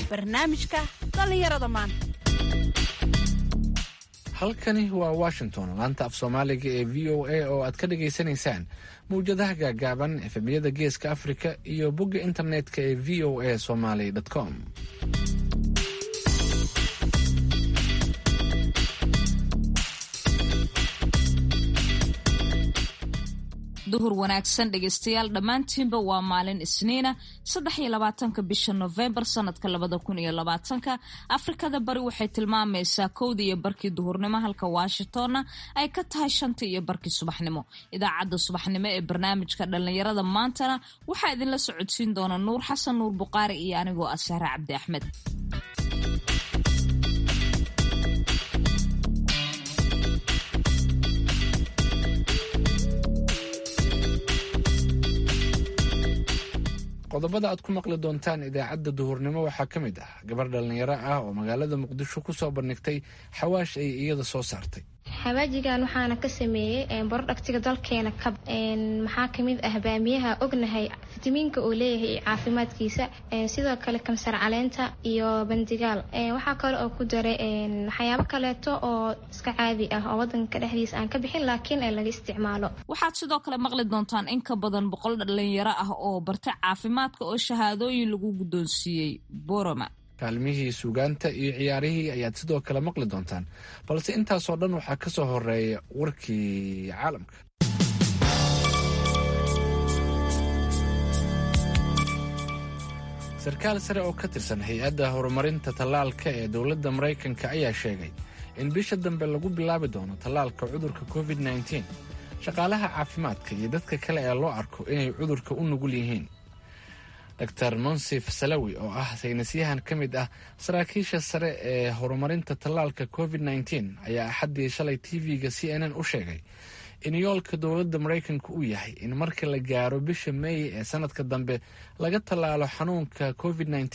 barnaamijka dhallinyarada maanta. halkani waa Washington, laanta af Soomaaliga ee VOA oo aad ka dhageysanaysaan mawjadaha gaagaaban efemiyada Geeska Afrika iyo bogga internetka ee voasomali.com. duhur wanaagsan dhegeystayaal dhammaantiinba waa maalin Isniina 23 bisha November sanadka 2020. Afrikada bari waxay tilmaamaysaa 1:00 duhurnimo halka Washingtonna ay ka tahay 5:00 subaxnimo. Idaacadda subaxnimo ee barnaamijka dhalinyarada maantana waxaa idinla socodsiin doona Nuur Xasan Nuur Buqaari iyo anigoo Asahra Cabdi Axmed. qodobada aad ku maqli doontaan idaacadda duhurnimo waxaa ka mid ah gabar dhalinyaro ah oo magaalada Muqdisho ku soo bandhigtay xawaash ay iyada soo saartay. xawaajigan waxaana ka sameeyay bordhagtiga dalkeena maxaa kamid ah baamiyaha ognahay fitamiinka uu leeyahay caafimaadkiisa, sidoo kale kamsar caleenta iyo bandigaal. waxaa kale oo ku daray waxyaabo kaleeto oo iska caadi ah oo wadanka dhexdiisa aan ka bixin laakiin laga isticmaalo. waxaad sidoo kale maqli doontaan in ka badan 100 dhalinyaro ah oo bartay caafimaadka oo shahaadooyin lagu guddoonsiiyey Boroma. kaalmihii suugaanta iyo ciyaarihii ayaad sidoo kale maqli doontaan, balse intaasoo dhan waxaa ka soo horeeya warkii caalamka. sarkaal sare oo ka tirsan hay-adda horumarinta tallaalka ee dowladda Maraykanka ayaa sheegay in bisha dambe lagu bilaabi doono tallaalka cudurka COVID-19 shaqaalaha caafimaadka iyo dadka kale ee loo arko inay cudurka u nugul yihiin. Dr. Monsif Salawi oo ah saynisyahan ka mid ah saraakiisha sare ee horumarinta tallaalka COVID-19 ayaa axaddii shalay TV-ga CNN u sheegay in yoolka dowladda Maraykanka uu yahay in marka la gaaro bisha May ee sanadka dambe laga tallaalo xanuunka COVID-19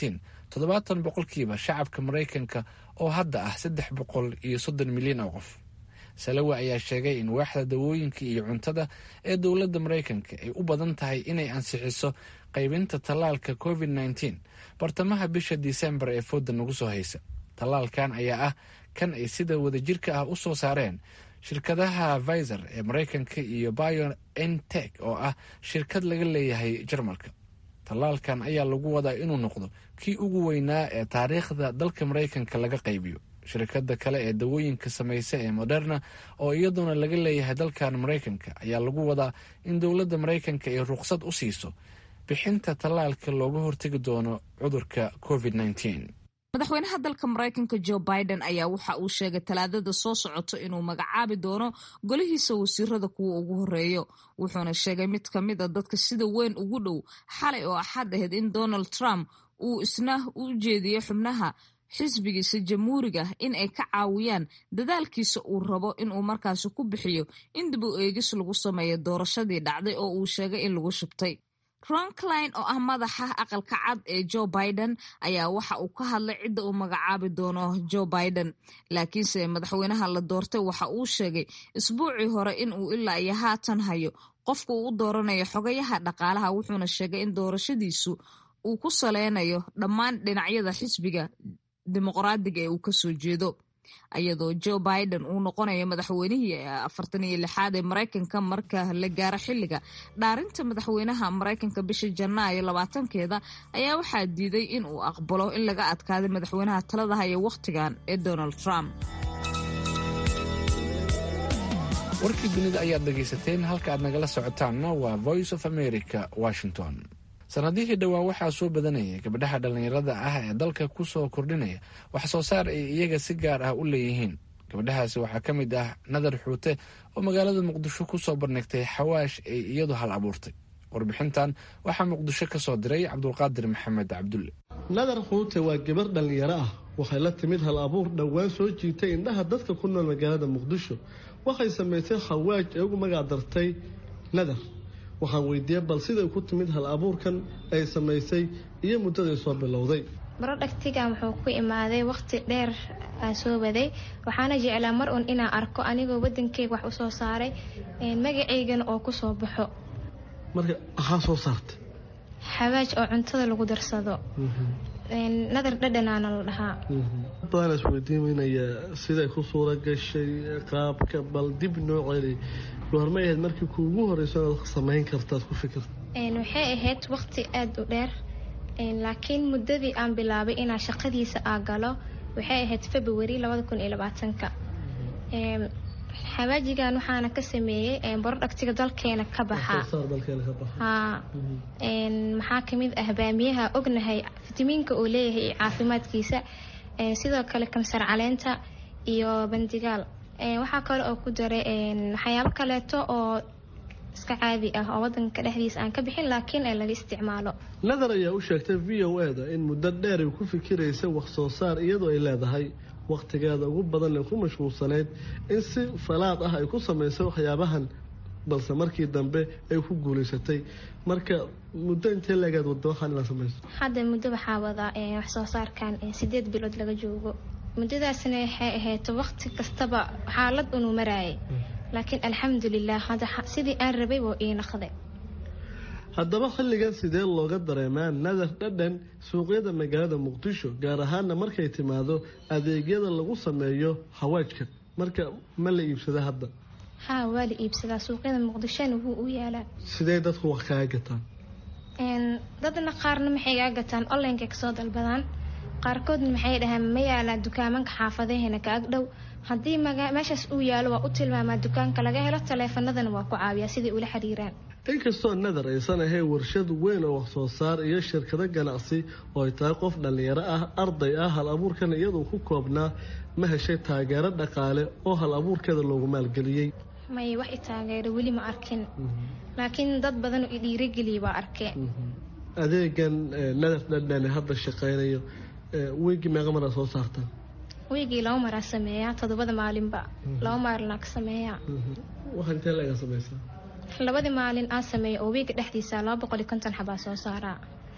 70% shacabka Maraykanka oo hadda ah 330 milyan oo qof. Salawi ayaa sheegay in waaxda dawooyinka iyo cuntada ee dowladda Maraykanka ay u badan tahay inay ansixiso qaybinta tallaalka COVID-19 bartamaha bisha December ee fooda nagu soo haysa. Tallaalkan ayaa ah kan ay sida wadajirka ah u soo saareen shirkadaha Pfizer ee Maraykanka iyo BioNTech oo ah shirkad laga leeyahay Jarmalka. Tallaalkan ayaa lagu wadaa inuu noqdo kii ugu weynaa ee taariikhda dalka Maraykanka laga qaybiyo. shirkadda kale ee dawooyinka samaysa ee Moderna oo iyaduna laga leeyahay dalkan Maraykanka ayaa lagu wadaa in dowladda Maraykanka ay ruqsad u siiso bixinta tallaalka looga hortagi doono cudurka COVID-19. madaxweynaha dalka Maraykanka Joe Biden ayaa waxa uu sheegay Talaadada soo socoto inuu magacaabi doono golihiisa wasiirada kuwa ugu horeeyo. wuxuuna sheegay mid ka mid ah dadka sida weyn ugu dhow xalay oo axad ahayd in Donald Trump uu isna u jeediyay xubnaha xisbigiisa jamhuuriga in ay ka caawiyaan dadaalkiisa uu rabo inuu markaasi ku bixiyo in dib u eegis lagu sameeyo doorashadii dhacday oo uu sheegay in lagu shubtay. Ron Klein oo ah madaxa aqalka cad ee Joe Biden ayaa waxa uu ka hadlay cidda uu magacaabi doono Joe Biden, laakiinse madaxweynaha la doortay waxa uu sheegay isbuucii hore in uu ilaa iyo haatan hayo qofka uu u dooranayo xogayaha dhaqaalaha, wuxuuna sheegay in doorashadiisu uu ku saleynayo dhammaan dhinacyada xisbiga dimuqraadiga ee uu ka soo jeedo. ayadoo Joe Biden uu noqonayo madaxweynihii 46aad ee Maraykanka marka la gaaro xilliga dhaarinta madaxweynaha Maraykanka bisha Janaayo 20keeda ayaa waxaa diiday in uu aqbalo in laga adkaado madaxweynaha talada haya waqtigan ee Donald Trump. warkii dunida ayaad dhageysateen, halka aad nagala socotaanna waa Voice of America, Washington. sanadihii dhowaa waxaa soo badanayay gabdhaha dhalinyarada ah ee dalka ku soo kordhinaya wax soo saar ay iyaga si gaar ah u leeyihiin. gabdhahaasi waxaa ka mid ah Nadar Xuute oo magaalada Muqdisho ku soo bandhigtay xawaash ay iyadu hal abuurtay. warbixintan waxaa Muqdisho ka soo diray Cabdulqaadir Maxamed Cabdulle. Nadar Xuute waa gabar dhalinyaro ah, waxay la timid hal abuur dhowaan soo jiitay indhaha dadka ku nool magaalada Muqdisho. waxay samaysay xawaaj ay ugu magac dartay Nadar. waxaan weydiiyay bal sida ku timid hal abuurkan ay samaysay iyo muddada soo bilowday. brodhagtiga wuxuu ku imaaday waqti dheer aan soo waday, waxaana jeclaa mar uun inaan arko anigoo wadankeyga wax u soo saaray magaceygana oo ku soo baxo. marka maxaa soo saartay? xawaaj oo cuntada lagu darsado. nadar dhadhanaana la dhahaa. badan isweydiinaya sida ku suura gashay qaabka bal dib nooceedii goorma ahayd markii kuugu horeyso aad samayn kartaad ku fikirto? waxay ahayd waqti aad u dheer, laakiin muddadii aan bilaabay inaan shaqadiisa galo waxay ahayd February 2020. xawaajigan waxaana ka sameeyay productiga dalkeena ka baxa. maxaa kamid ah baamiyaha ognahay fitamiinka uu leeyahay caafimaadkiisa, sidoo kale kamsar caleenta iyo bandigaal. waxaa kale oo ku daray waxyaabo kaleeto oo iska caadi ah oo wadanka dhexdiisa aan ka bixin laakiin ay laga isticmaalo. nadar ayaa u sheegtay VOA-da in muddo dheer ay ku fikiraysa wax soo saar iyadoo ay leedahay waqtigeeda ugu badan ee ku mashquulsanayd in si falaad ah ay ku samayso waxyaabahan, balse markii dambe ay ku guulaysatay. marka muddo intee leegaad waddo waxaan inaad samayso? hadda muddo waxaa wadaa wax soo saarkan 8 bilood laga joogo. muddadaasna waxay ahayd waqti kastaba xaalad uu maraayay, laakiin alxamdulillaah hadda sidii aan rabay waa ii noqday. haddaba xilligan sidee looga dareemaa nadar dhadhan suuqyada magaalada Muqdisho, gaar ahaanna markay timaado adeegyada lagu sameeyo xawaajka? marka ma la iibsada hadda? waa la iibsadaa suuqyada Muqdishona wuu u yaalaa. sidee dadku wax kaaga gataan? dadna qaarna maxay kaaga gataan online-ka kasoo dalbadaan, qaarkoodna maxay dhahaan ma yaalaa dukaamanka xaafadaheena ka ag dhow. haddii meeshaas uu yaalo waa u tilmaamaa dukaanka laga helo, taleefanadana waa ku caawiyaa sidii ula xiriiraan. inkastoo nadar aysan ahayn warshad weyn oo wax soo saar iyo shirkado ganacsi oo ay tahay qof dhalinyaro ah, arday ah, hal abuurkan iyadoo ku koobnaa, ma heshay taageero dhaqaale oo hal abuurkeeda loogu maalgeliyey? may wax i taageero weli ma arkin, laakiin dad badan oo i dhiirigeliya baa arkeen. adeegan nadar dhadhan hadda shaqaynayo weygii meeqa maraa soo saartaa? weygii 2 maraa sameeyaa, 7 maalinba 2 maalin aan ka sameeyaa. waxaan intee laga samaysaa? 2 maalin aan sameeyo oo weeyga dhexdiisa 250 xabaa soo saaraa.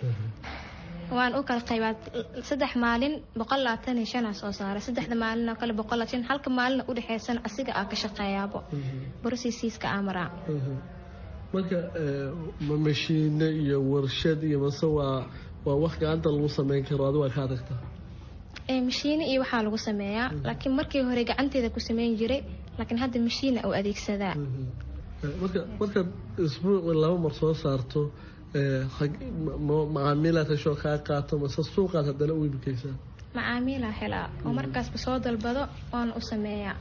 waan u kala qaybaa 3 maalin 125 soo saara, 3 maalin oo kale 120, halka maalin u dhaxaysan asiga ka shaqeeyaabo processiska amara. marka mashiin iyo warshad iyo mase waa wax gacanta lagu sameyn karo adiga ka adagta? mashiin iyo waxa lagu sameeyaa, laakiin markii hore gacanteeda ku sameyn jiray, laakiin hadda mashiin oo adeegsadaa. marka isbuuc 2 mar soo saarto macaamiilada soo qaato mase suuqaad haddana u iibkaysaa? macaamiila helaa oo markaasba soo dalbado oon u sameeyaa.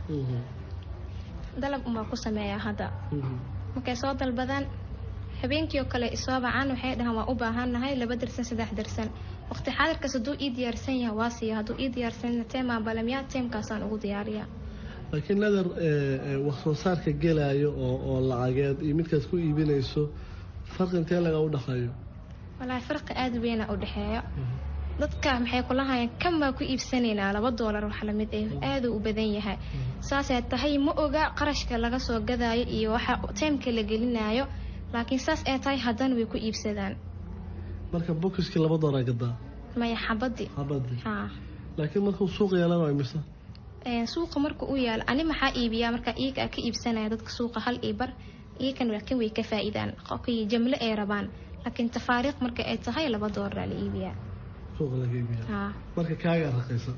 dalab uma ku sameeyaa hadda. markay soo dalbadaan habeenkii oo kale isoo bacaan waxay dhahaan waa u baahanahay 2 darsan 3 darsan. waqti xaadirkaas hadduu ii diyaarsan yahay waa siiya, hadduu ii diyaarsan teemaa balamyaa teemkaasaan ugu diyaariyaa. laakiin nadar wax soo saarka gelaayo oo lacageed iyo midkaas ku iibinayso farqi intee laga u dhaxeeyo? wallaahi farqi aad weyn u dhaxeeyo. dadka maxay kula hayaan kan ma ku iibsanaynaa $2 wax la mid ah, aad u badan yahay. saasay tahay ma oga qarashka laga soo gadaayo iyo waxa teemka la gelinayo, laakiin saas ay tahay haddana way ku iibsadaan. marka bokiski $2 gadaa? maya xabadi. laakiin markuu suuq yeelana waa imisa? suuqa marka uu yaalo ani maxaa iibiyaa marka iyaga ka iibsanaya dadka suuqa hal iibar iyakan laakiin way ka faa'iidaan qofkii jamle ay rabaan, laakiin tafaariiq marka ay tahay $2 la iibiyaa. suuqa laga iibiyaa marka kaaga raqiisan.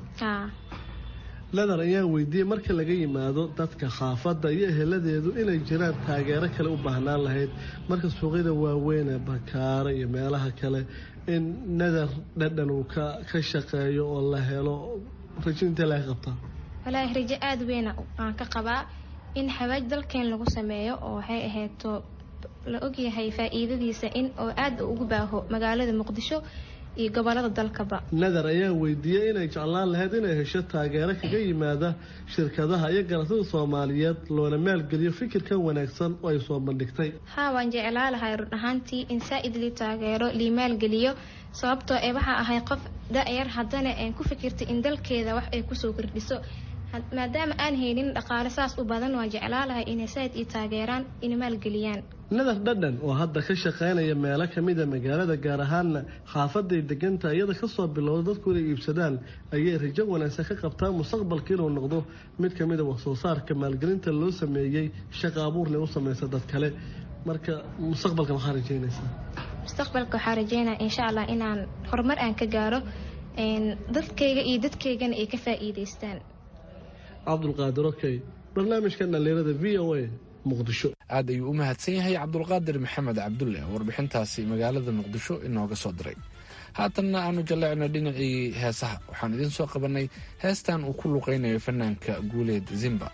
nadar ayaa weydiiyey marka laga yimaado dadka xaafadda iyo eheladeedu inay jiraan taageero kale u baahnaan lahayd marka suuqyada waaweyn ee Bakaara iyo meelaha kale in nadar dhadhan uu ka shaqeeyo oo la helo. rajinta laga qabtaa? wallaahi rajo aad weyn aan ka qabaa in xawaaj dalkeen lagu sameeyo oo waxay ahaato la ogyahay faa'iidadiisa in oo aad ugu baaho magaalada Muqdisho iyo gobolada dalkaba. nadar ayaa weydiiyay inay jeclaan lahayd inay hesho taageero kaga yimaada shirkadaha iyo ganacsatada Soomaaliyeed loona maalgeliyo fikirkan wanaagsan oo ay soo bandhigtay. waan jeclaan lahaa run ahaantii in saaid li taageero li maalgeliyo, sababtoo waxa ahay qof da'yar haddana aan ku fikirtay in dalkeeda wax ay ku soo kordhiso. maadaama aan haynin dhaqaale saas u badan waa jeclaan lahaa inay saaid i taageeraan in maalgeliyaan. nadar dhadhan oo hadda ka shaqeynaya meelo kamid ah magaalada, gaar ahaanna xaafadda deganta iyada ka soo bilowday dadku inay iibsadaan, ayay rajo wanaagsan ka qabtaa mustaqbalka inuu noqdo mid kamid ah wax soo saarka maalgelinta loo sameeyay shaqo abuurna u sameeyay dad kale. marka mustaqbalka maxaa rajaynaysaa? mustaqbalka waxaa rajaynaa insha Allah inaan horumar aan ka gaaro dadkayga iyo dadkaygana ay ka faa'iidaystaan. cabdulqaadir okey barnaamijkan dhalinyarada v o a muqdisho. aad ayuu u mahadsan yahay cabdulqaadir maxamed cabdulle warbixintaasi magaalada muqdisho inooga soo diray. haatanna aanu jalleecna dhinacii heesaha waxaan idiin soo qabanay heestan uu ku luqaynayo fanaanka guuleed zimba.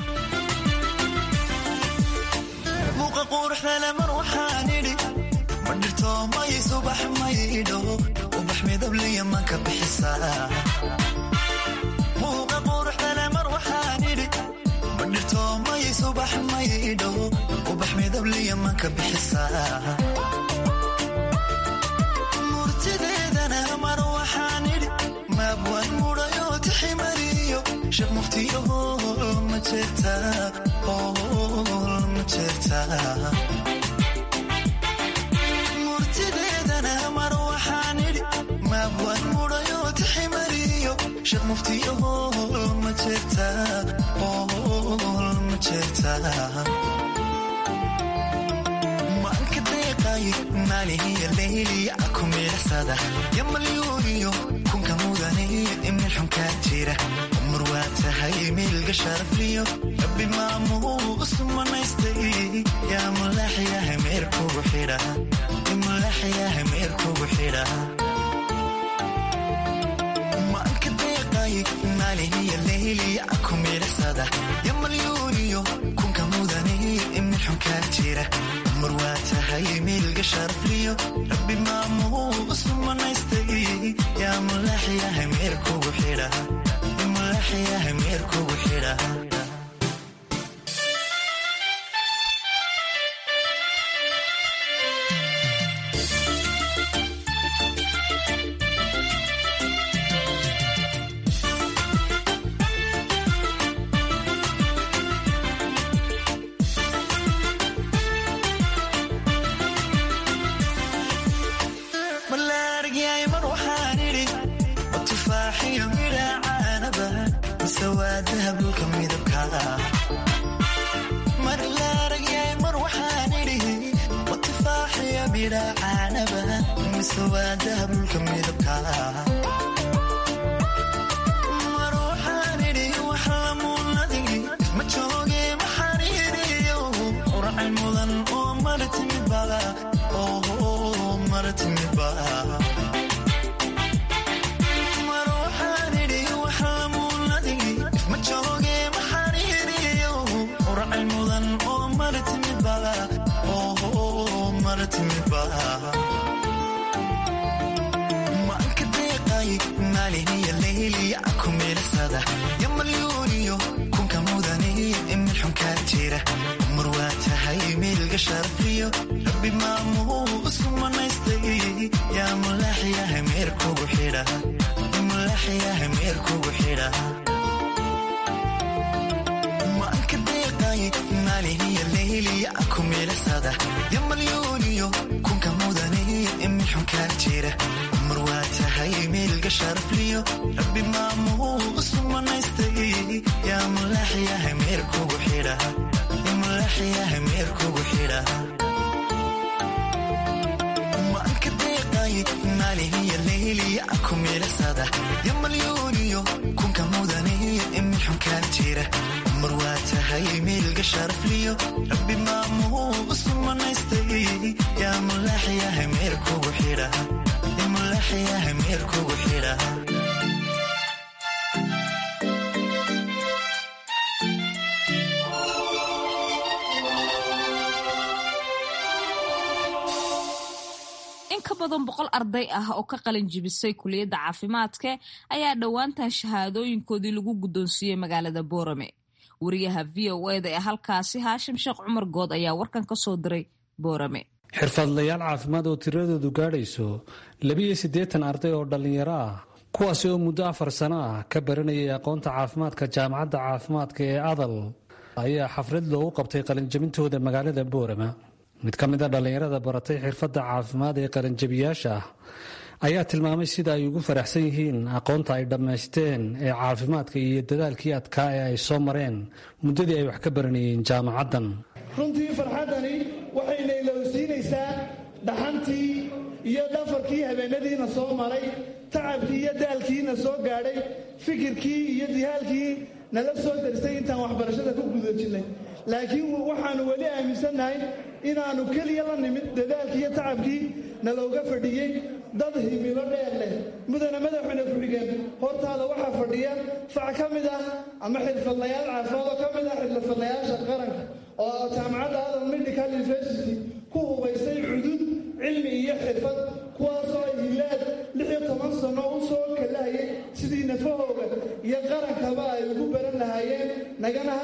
muuqa quruxdana mar waxaan idhi ma dhirto may subax maydho ubax midabliya ma ka bixisaa. muuqa quruxdana mar waxaan idhi ma dhirto may subax maydho ubax midabliya ma ka bixisaa. murtideedana mar waxaan idhi maabwan mudhayo tiximariyo sheekh muftiyo ma jeertaa ma jeertaa. murtideedana mar waxaan idhi maabwan mudhayo tiximariyo sheekh muftiyo ma jeertaa ma jeertaa. maalka deeqay maalihiya leyliya ku miirsada ya malyuuniyo kunka mudaniyo imil xunkaa jira umar waa tahay miilga sharafliyo rabbi maamuu usumanaystay yaa mulaaxyaha meerkugu xidha mulaaxyaha meerkugu xidha. maalka deeqay maalihiya leyliya ku miirsada ya malyuuniyo kunka mudaniyo imil xunkaa jira umar waa tahay miilga sharafliyo rabbi maamuu usumanaystay yaa mulaaxyaha meerkugu xidha mulaaxyaha meerkugu xidha. maalka deeqay maalihiya leyliya ku miirsada ya malyuuniyo kunka mudaniyo imil xunkaa jira umar waa tahay miilga sharafliyo rabbi maamuu usumanaystay yaa mulaaxyaha meerkugu xidha mulaaxyaha meerkugu xidha. maalka deeqay maalihiya leyliya ku miirsada ya malyuuniyo kunka mudaniyo imil xunkaa jira umar waa tahay miilga sharafliyo rabbi maamuu usumanaystay yaa mulaaxyaha meerkugu xidha mulaaxyaha meerkugu xidha. maalka deeqay maalihiya leyliya ku miirsada ya malyuuniyo kunka mudaniyo imil xunkaa jira umar waa tahay miilga sharafliyo rabbi maamuu usumanaystay yaa mulaaxyaha meerkugu xidha mulaaxyaha meerkugu xidha. ka badan 100 arday ah oo ka qalin jibisay kuliyadda caafimaadka ayaa dhowaantan shahaadooyinkoodii lagu guddoonsiiyey magaalada Boorame. wariyaha VOA-da ee halkaasi Haashim Sheekh Cumar Good ayaa warkan ka soo diray Boorame. xirfadlayaal caafimaad oo tiradoodu gaadhayso 82 arday oo dhalinyaro ah kuwaasi oo muddo 4 sano ah ka baranayay aqoonta caafimaadka jaamacadda caafimaadka ee Adal ayaa xaflad loogu qabtay qalinjabintooda magaalada Boorame. mid ka mid ah dhalinyarada baratay xirfadda caafimaad ee qalinjabiyaasha ayaa tilmaamay sida ay ugu faraxsan yihiin aqoonta ay dhammaysteen ee caafimaadka iyo dadaalkii adkaa ee ay soo mareen muddadii ay wax ka baranayeen jaamacaddan. runtii farxaddani waxayna ilowsiinaysaa dhaxantii iyo dhafarkii habeenadiina soo maray tacabkii iyo daalkiina soo gaadhay fikirkii iyo dihaalkii nala soo darsay intaan waxbarashada ku guda jirnay laakiin waxaanu weli aaminsannahay inaannu keliya la nimid dadaalkii iyo tacabkii nalooga fadhiyey dad himilo dheer leh mudana madaxweyne ku-xigeen hortaada waxaa fadhiya fac ka mid ah ama xirfadlayaal caafimaad oo ka mid ah xirfadlayaasha qaranka oo jaamacadda Adal Medical University ku hubaysay cudud cilmi iyo xirfad kuwaasoo ay hilaad 16 sano u soo kalahayay sidii nafahooga iyo qarankaba ay ugu baran lahaayeen nagana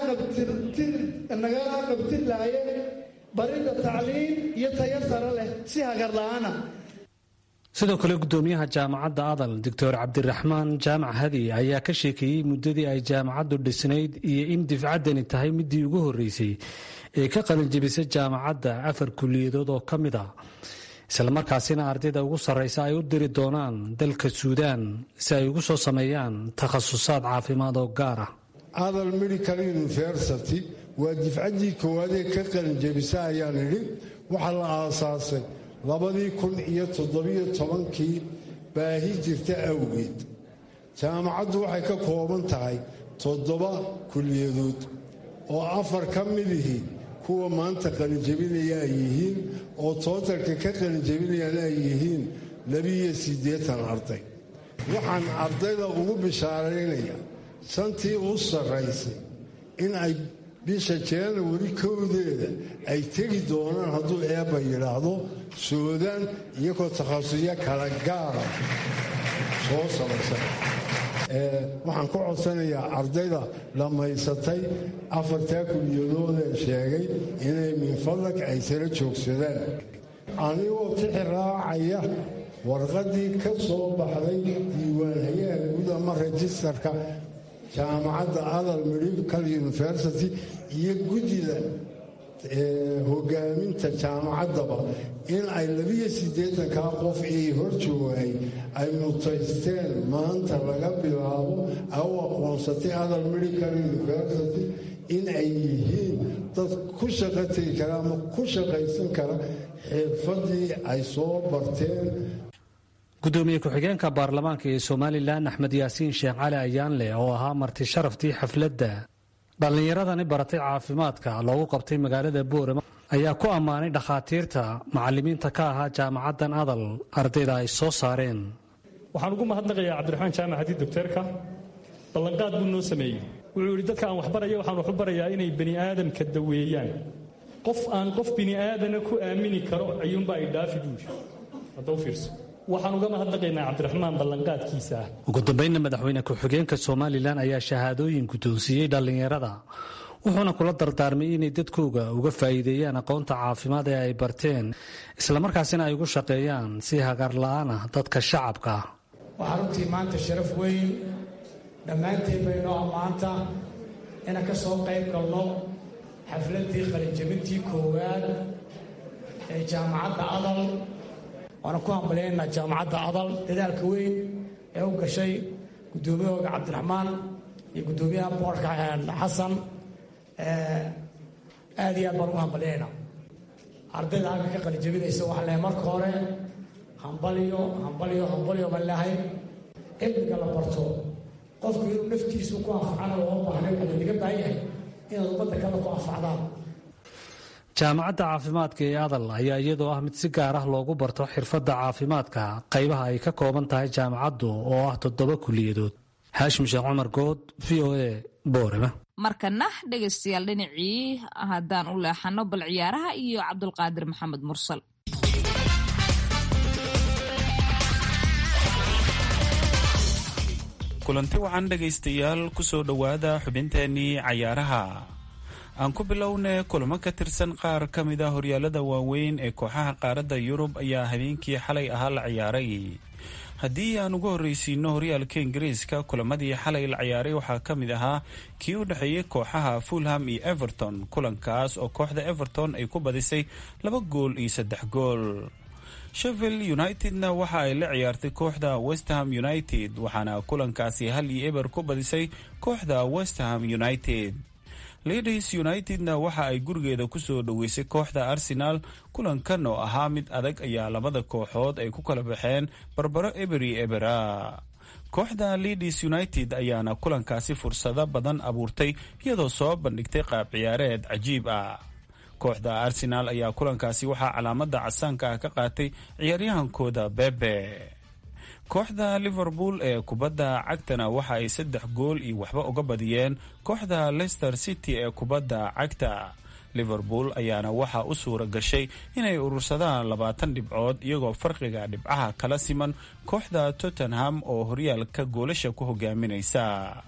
qabtir lahaayeen baridda tacliin iyo tayo sare leh si hagar la'aana. sidoo kale gudoomiyaha jaamacadda Adal Dr. Cabdiraxmaan Jaamac Hadi ayaa ka sheekeeyay muddadii ay jaamacaddu dhisnayd iyo in difcaddani tahay midii ugu horeysay ee ka qalin jebisay jaamacadda 4 kuliyadood oo ka mid ah isla markaasina ardayda ugu sarreysa ay u diri doonaan dalka Suudaan si ay ugu soo sameeyaan takhasusaad caafimaad oo gaar ah. Adal Medical University waa difcaddii koowaad ee ka qalin jebisay ayaa nidhi waxaa la aasaasay 2017 baahi jirta awgeed. jaamacaddu waxay ka kooban tahay 7 kuliyadood oo 4 ka midihii kuwa maanta qalinjebinaya ay yihiin oo tootalka ka qalinjebinayana ay yihiin 82 arday. waxaan ardayda ugu bishaaraynaya santii u sarraysay in ay bisha January 1 ay tegi doonaan hadduu eebba yidhaahdo Suudaan iyagoo takhasusyo kala gaara soo samaysan. waxaan ku codsanayaa ardayda dhammaysatay 4 kuliyadood ee sheegay inay min fadlag ay sala joogsadaan anigoo tixraacaya warqaddii ka soo baxday diiwaanhayaha guud ama rejistarka jaamacadda Adal Medical University iyo guddida hogaaminta jaamacaddaba in ay 82 qof ee hor joogay ay mutaysteen maanta laga bilaabo aw aqoonsatay Adal Medical University in ay yihiin dad ku shaqatay kara ama ku shaqaysan kara xirfadii ay soo barteen. gudoomiye ku-xigeenka baarlamaanka ee Somaliland Axmed Yaasiin Sheekh Cali Ayaanle oo ahaa marti sharaftii xafladda dhallinyaradani baratay caafimaadka loogu qabtay magaalada Boorama ayaa ku ammaanay dhakhaatiirta macallimiinta ka ahaa jaamacaddan Adal ardayda ay soo saareen. waxaan ugu mahadnaqayaa Cabdiraxmaan Jaamac Hadi doctorka ballanqaad buu noo sameeyey wuxuu yidhi dadka aan wax barayo waxaan wax u barayaa inay bani aadamka daweeyaan qof aan qof bani aadana ku aamini karo ayuunba ay dhaafi buush hadduu fiirso waxaan uga mahadnaqaynaa Cabdiraxmaan ballanqaadkiisa. ugu dambeynna madaxweyne ku-xigeenka Somaliland ayaa shahaadooyin guddoonsiiyey dhallinyarada wuxuuna kula dardaarmay inay dadkooga uga faa'iideeyaan aqoonta caafimaad ee ay barteen isla markaasina ay ugu shaqeeyaan si hagar la'aan ah dadka shacabka. waxaa runtii maanta sharaf weyn dhammaanteen baynoo ammaanta inaan ka soo qayb galno xafladdii qalinjebintii koowaad ee jaamacadda Adal. waana ku hambalyaynaa jaamacadda Adal dadaalka weyn ee u gashay gudoomiyahooga Cabdiraxmaan iyo gudoomiyaha boorka Xasan aad iyo aad baan ugu hambalyaynaa ardayda halka ka qalinjebinaysa waxaa leeyahay marka hore hambalyo baan leeyahay cilmiga la barto qofku inuu naftiisu ku anfacana loo baahnay waxaa laga baahan yahay inaad ummadda kale ku anfacdaan. jaamacadda caafimaadka ee Adal ayaa iyadoo ah mid si gaar ah loogu barto xirfadda caafimaadka qaybaha ay ka kooban tahay jaamacaddu oo ah 7 kuliyadood. Haashim Sheekh Cumar Good, VOA, Boorama. markana dhegaystayaal dhinacii haddaan u leexano bal ciyaaraha iyo Cabdulqaadir Maxamed Mursal. kulanti wacan dhegaystayaal kusoo dhowaada xubinteenii cayaaraha. aan ku bilownay kulamo ka tirsan qaar ka mid ah horyaalada waaweyn ee kooxaha qaaradda Yurub ayaa habeenkii xalay ahaa la ciyaaray. haddii aan ugu horreysiino horyaalka Ingiriiska kulamadii xalay la ciyaaray waxaa ka mid ahaa kii u dhexeeyay kooxaha Fulham iyo Everton kulankaas oo kooxda Everton ay ku badisay 2 gool iyo 3 gool. Sheffield Unitedna waxa ay la ciyaartay kooxda West Ham United waxaana kulankaasi 1-0 ku badisay kooxda West Ham United. Leeds Unitedna waxa ay gurigeeda kusoo dhaweysay kooxda Arsenal. Kulankan oo ahaa mid adag ayaa labada kooxood ay ku kala baxeen barbaro ebera. Kooxda Leeds United ayaana kulankaasi fursado badan abuurtay iyadoo soo bandhigtay qaab ciyaareed cajiib ah. Kooxda Arsenal ayaa kulankaasi waxaa calaamada casaanka ah ka qaatay ciyaaryahankooda Bebe. Kooxda Liverpool ee kubadda cagtana waxa ay 3 gool iyo waxba uga badiyeen kooxda Leicester City ee kubadda cagta. Liverpool ayaana waxa u suura gashay inay urursadaan 20 dhibcood iyagoo farqiga dhibcaha kala siman kooxda Tottenham oo horyaalka goolasha ku hogaaminaysa.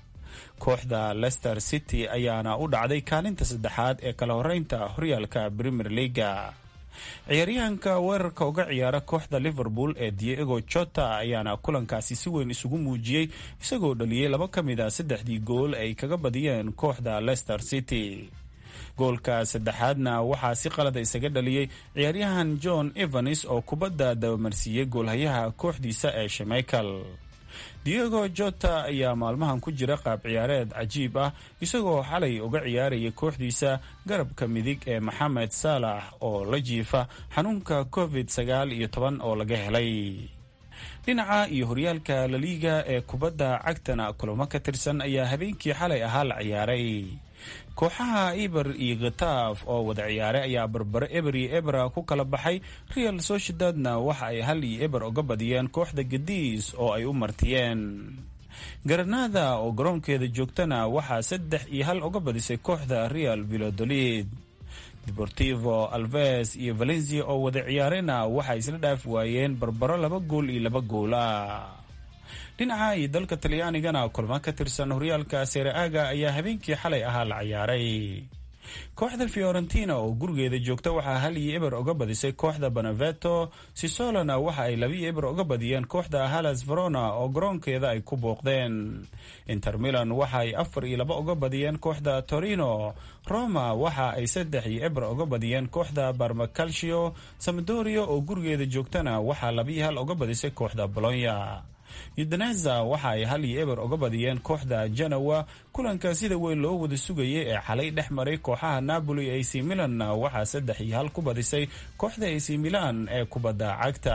Kooxda Leicester City ayaana u dhacday kaalinta 3aad ee kala horeynta horyaalka Premier League. Ciyaaryahanka weerarka uga ciyaara kooxda Liverpool ee Diego Jota ayaana kulankaasi si weyn isugu muujiyay isagoo dhaliyay 2 ka mid ah 3 gool ay kaga badiyeen kooxda Leicester City. Goolka 3aadna waxaa si qalad isaga dhaliyay ciyaaryahan John Evans oo kubadda dabamarsiiyay goolhayaha kooxdiisa ee Schmeichel. Diego Jota ayaa maalmahan ku jira qaab ciyaareed cajiib ah isagoo xalay uga ciyaaraya kooxdiisa garabka midig ee Mohamed Salah oo la jiifa xanuunka COVID-19 oo laga helay. Dhinaca iyo horyaalka La Liga ee kubadda cagtana kulamo ka tirsan ayaa habeenkii xalay ahaa la ciyaaray. Kooxaha Eibar iyo Getafe oo wada ciyaaray ayaa barbaro ebera ku kala baxay. Real Sociedadna waxa ay 1-0 uga badiyeen kooxda Cadiz oo ay u martiyeen. Granada oo garoonkeeda joogtana waxaa 3-1 uga badisay kooxda Real Valladolid. Deportivo Alaves iyo Valencia oo wada ciyaarayna waxa isla dhaaf waayeen barbaro 2 gool iyo 2 gool ah. Dhinaca iyo dalka Talyaanigana kulamo ka tirsan horyaalka Serie A ayaa habeenkii xalay ahaa la ciyaaray. Kooxda Fiorentina oo gurigeeda joogta waxaa 1-0 uga badisay kooxda Benevento. Sassuolona waxa ay 2-0 uga badiyeen kooxda Hellas Verona oo garoonkeeda ay ku booqdeen. Inter Milan waxa ay 4-2 uga badiyeen kooxda Torino. Roma waxa ay 3-0 uga badiyeen kooxda Parma Calcio. Sampdoria oo gurigeeda joogtana waxaa 2-1 uga badisay kooxda Bologna. Udinese waxa ay 1-0 uga badiyeen kooxda Genoa. Kulanka sida weyn loo wada sugayay ee xalay dhex maray kooxaha Napoli iyo AC Milan waxaa 3-1 ku badisay kooxda AC Milan ee kubadda cagta.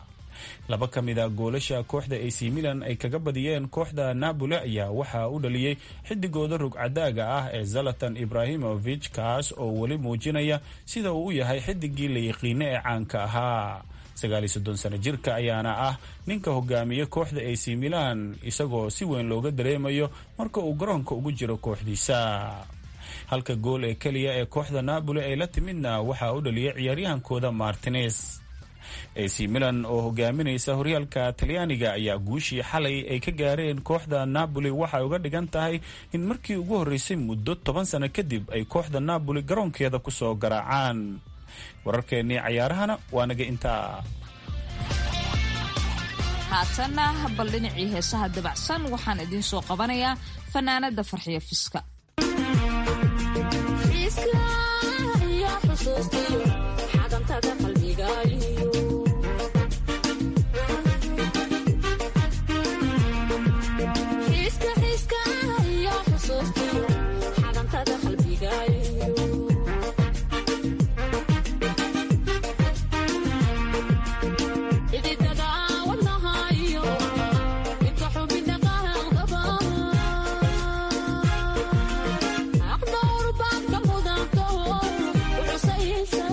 2 ka mid ah goolasha kooxda AC Milan ay kaga badiyeen kooxda Napoli ayaa waxaa u dhaliyay xidigooda rugcadaaga ah ee Zlatan Ibrahimovic kaas oo weli muujinaya sida uu u yahay xidigii la yaqiinay ee caanka ahaa. 39 sano jirka ayaana ah ninka hogaamiya kooxda AC Milan isagoo si weyn looga dareemayo marka uu garoonka ugu jiro kooxdiisa. Halka gool ee kaliya ee kooxda Napoli ay la timidna waxaa u dhaliyay ciyaaryahankooda Martinez. AC Milan oo hogaaminaysa horyaalka Talyaaniga ayaa guushii xalay ay ka gaareen kooxda Napoli waxay uga dhigan tahay in markii ugu horeysay muddo 10 sano kadib ay kooxda Napoli garoonkeeda ku soo garaacaan. wararkeennii cayaarahana waa naga intaa. haatanna bal dhinacii heesaha dabacsan waxaan idiin soo qabanayaa fanaanada Farxiyo Fiska. Yes.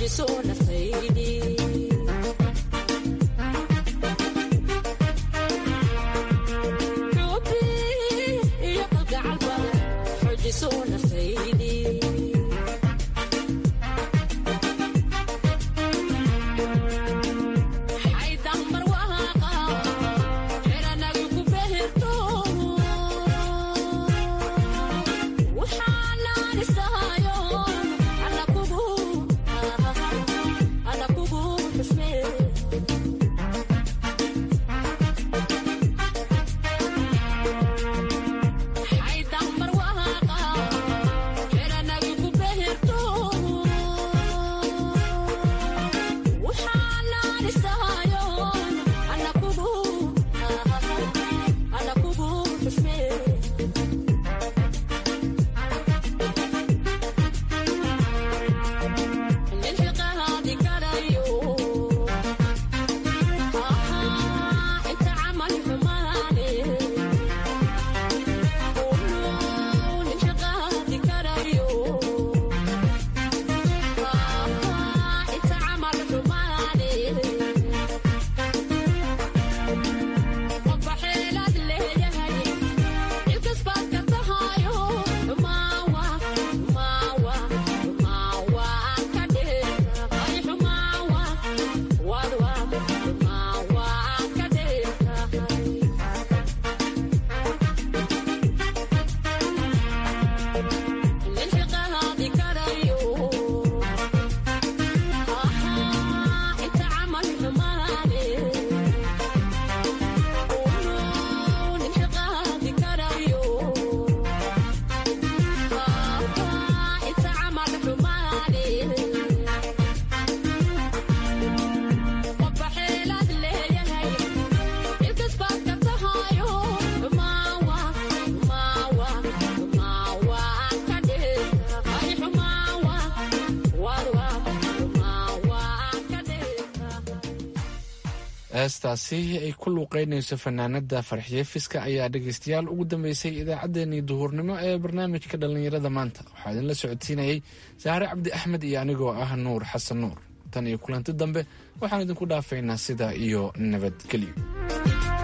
heestaasi ay ku luuqeynayso fanaanada farxiye fiska ayaa dhegaystayaal ugu dambeysay idaacaddeenii duhurnimo ee barnaamijka dhallinyarada maanta waxaa idinla socodsiinayay saare cabdi axmed iyo anigoo ah nuur xasan nuur tan iyo kulanti dambe waxaan idinku dhaafaynaa sidaa iyo nabadgelyo.